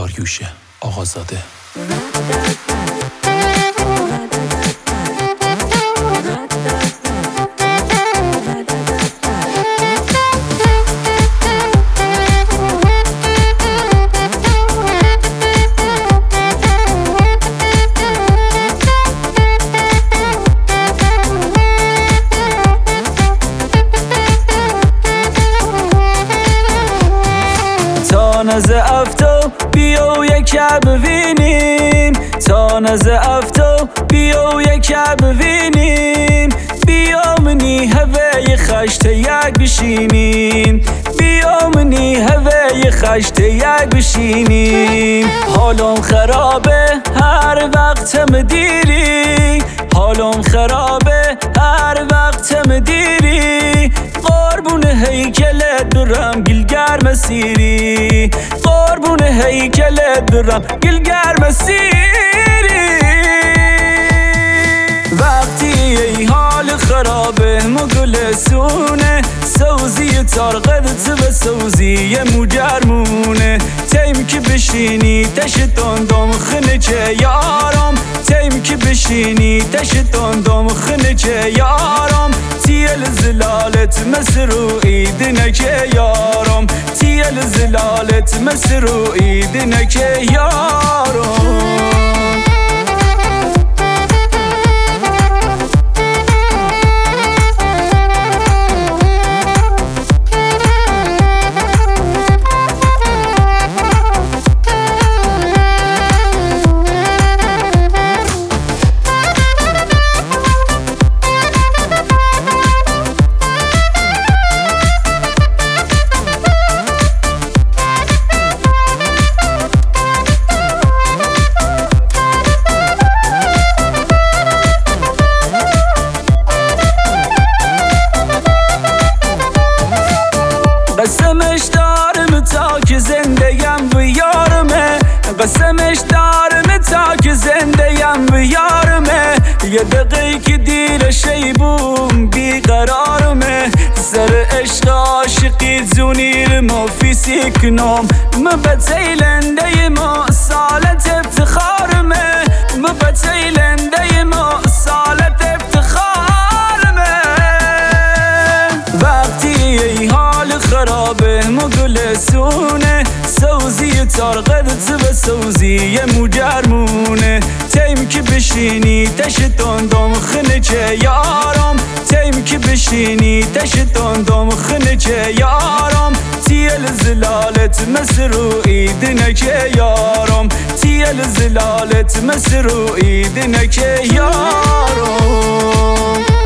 داریوش آقازاده. نز افتو بیا و یکه ببینیم، تا نز افتو بیا و یکه ببینیم، بیا منی هوای خشت یک بشینیم، بیا منی هوای خشت یک بشینیم. حالم خرابه هر وقت مدیری، حالم خرابه هر وقت مدیری، قربون هیکلت برم گلگر مسیری، قربون هیکلت برم گلگر مسیری. وقتی ای حال خرابه مگلسونه، سوزی تارقدت به سوزی مجرمونه، تیم که بشینی تشتان دام خنه چه یارم، تیم که بشینی تشتان دام خنه چه یارم، تیل زلالت مسروعی دنکه یارم، تیل زلالت مسروعی دنکه یارم. قسمش دارم تا که زندگیم بیارمه، قسمش دارم تا که زندگیم بیارمه، یه دقیقه که دیر شیبون بیقرارمه، سر عشق عاشقی زونیر مفیسی کنم، مبتیلنده ما سالت افتخارمه، مبتیلنده ما سالت افتخارمه. وقتی ای حال خرابه مگلسونه، سوزی تارقدت به سوزی مجرمونه، تیم که بشینی تشتان دام خنه چه یارم، تیم که بشینی تشتان دام خنه چه یارم، تیل زلالت مسروعی دنکه یارم، تیل زلالت مسروعی دنکه یارم.